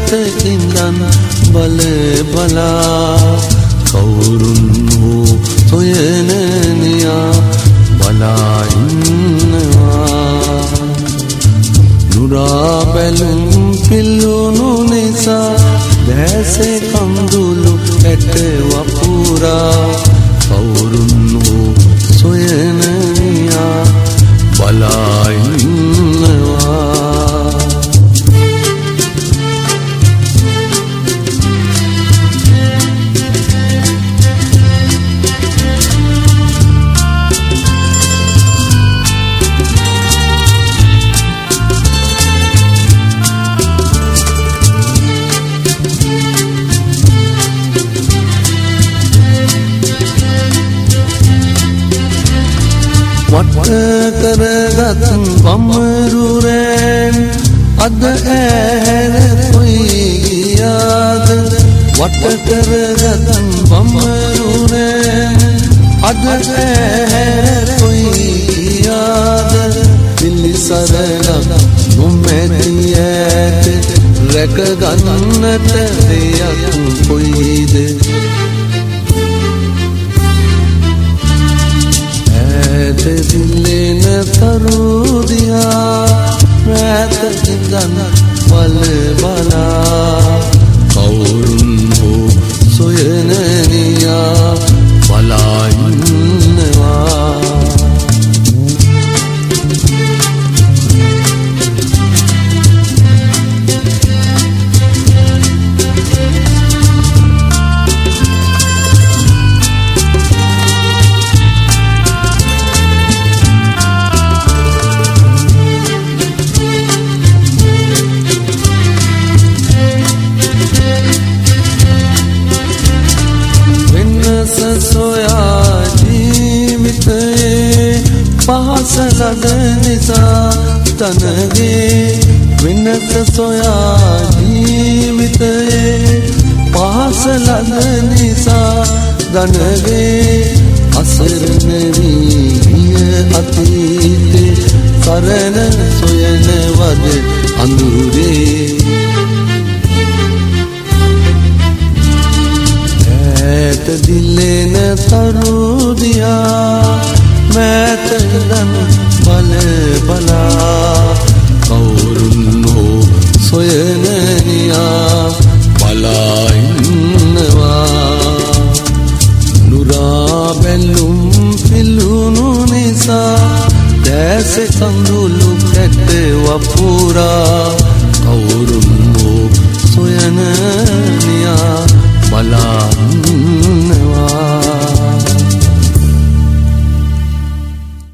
ඉඳන් බල බලා කවුරුන් හෝ සොයන නියා බලා ඉන්නවා නුරා බැලුම් පිල්ලුණු නිසා දැසේ කඳුළු ඇට වපුරා කවුරුන් හෝ සොයන නියා බලා ඉන්නවා වට කරගත් බඹරුරෙන් අද ඇහැර කොයි ගියාද වට කරගත් බඹරුරෙන් අද ඇහැර කොයි ගියාද පිළිසරණක් නොමැති ඇට රැක ගන්නට දෙයක් කොයිද දිලෙන තරුදියා රැත ඉඳන් බල බලා කවුරුන් හෝ සොයන නියා බලා ඉන්නවා සොයා ජීවිතයේ පහස ලද නිසා තනගේ වෙනස සොයා ජීවිතයේ පහස ලද නිසා ධනගේ අසරණ වී ගිය අතීතේ කරන සොයන වද අඳුරේ දිලෙන තරුදියා මෑත ඉඳන් බල බලා කවුරුන් හෝ සොයන නියා බලා ඉන්නවා නුරා බැලුම් පිල්ලුණු නිසා දැසේ කඳුළු ඇට වපුරා